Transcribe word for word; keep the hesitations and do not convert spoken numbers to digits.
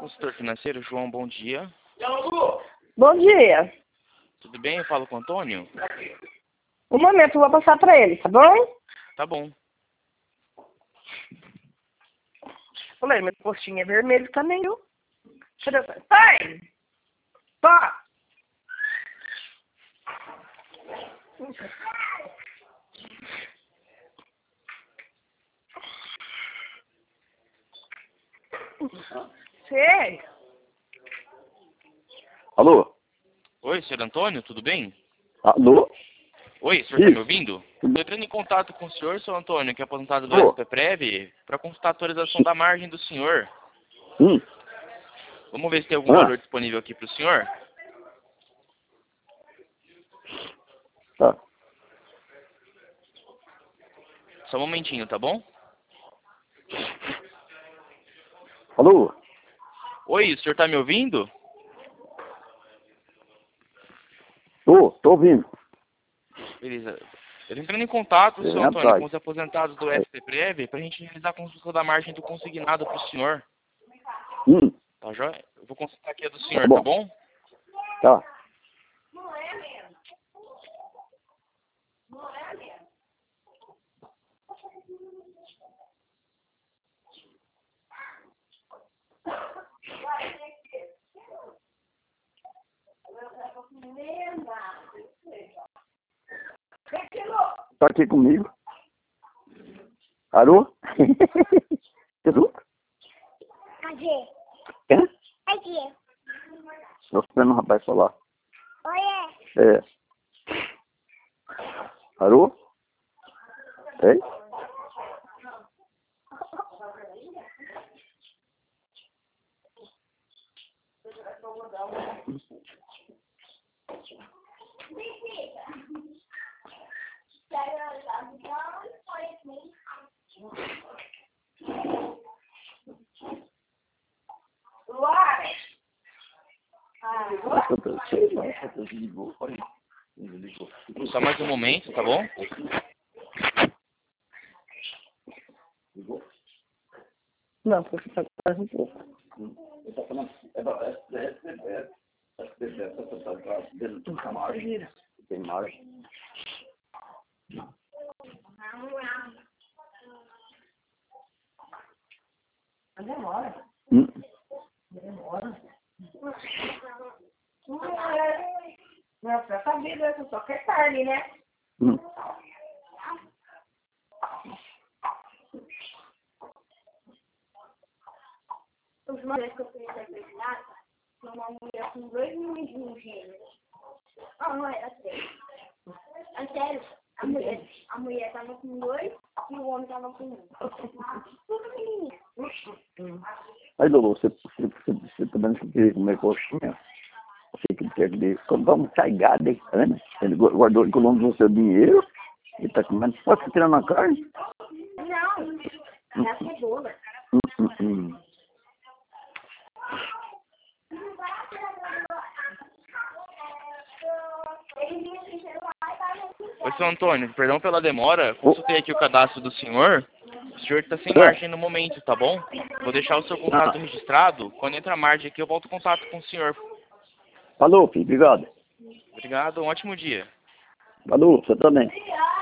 Consultor financeiro, João, bom dia. Bom dia. Tudo bem? Eu falo com o Antônio? Um momento, eu vou passar para ele, tá bom? Tá bom. Olha, meu postinho é vermelho também, viu? Deixa eu ver. Pai! Pá! Sei. Alô? Oi, senhor Antônio, tudo bem? Alô? Oi, o senhor está me ouvindo? Estou entrando em contato com o senhor, senhor Antônio, que é aposentado do Ô. S P Prev, para consultar a atualização da margem do senhor. Hum. Vamos ver se tem algum Ah. valor disponível aqui para o senhor. Tá. Só um momentinho, tá bom? Alô? Oi, o senhor está me ouvindo? Tô, tô ouvindo. Beleza. Eu tô entrando em contato, É, senhor Antônio, rapaz. com os aposentados do S P Prev, para a gente realizar a consulta da margem do consignado para o senhor. Hum. Tá joia? Eu vou consultar aqui a do senhor, Tá bom. tá bom? Tá. Tá aqui comigo? Alô? Tudo? Cadê? Hã? Aqui. Tô esperando o rapaz falar. Oi, É. Alô? Ei? Sei lá, desligou, olha. Desligou. Só mais um momento, tá bom? Não, porque tá quase um pouco. Tem margem. Demora. Hum. Demora. Nossa, já sabia, né? Só quer carne, né? Hum. Os mulheres que eu fui apresentar são uma mulher com dois meninos gêmeos. Ah, não era sério. É sério. A mulher, a mulher tava com dois e o homem tava com um. Tudo menino. Aí, Lolo, você, você, você, você também não queria comer coxinha? Você que quer que quando vamos carregar, né? Ele guardou, economizou seu dinheiro e tá comendo. Pode você tirar na carne? Não, é a cebola. Hum, hum, hum. Oi, senhor Antônio, perdão pela demora. Consultei aqui o cadastro do senhor. O senhor está sem É. margem no momento, tá bom? Vou deixar o seu contato Ah. registrado. Quando entra a margem aqui, eu volto em contato com o senhor. Falou, filho. Obrigado. Obrigado, um ótimo dia. Falou, você também.